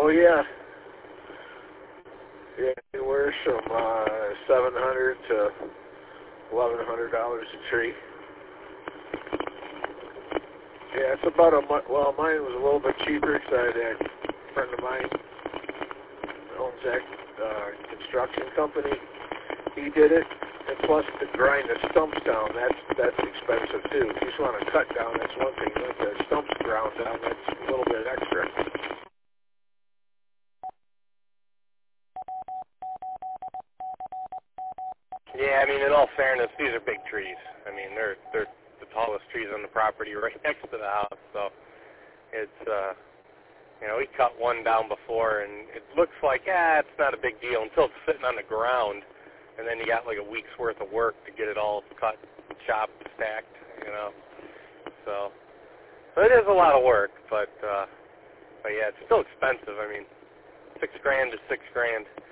Oh yeah. Yeah, anywhere from $700 to $1,100 a tree. Yeah, it's about a month. Well, mine was a little bit cheaper because I had a friend of mine who owns that construction company. He did it, and plus to grind the stumps down, that's expensive too. If you just want to cut down, that's one thing. But the stumps ground down, that's a little bit extra. Yeah, I mean, in all fairness, these are big trees. I mean, they're the tallest trees on the property right next to the house. So it's, we cut one down before, and it looks like, it's not a big deal until it's sitting on the ground, and then you got like a week's worth of work to get it all cut, chopped, stacked, So it is a lot of work, but yeah, it's still expensive. I mean, $6,000 is $6,000.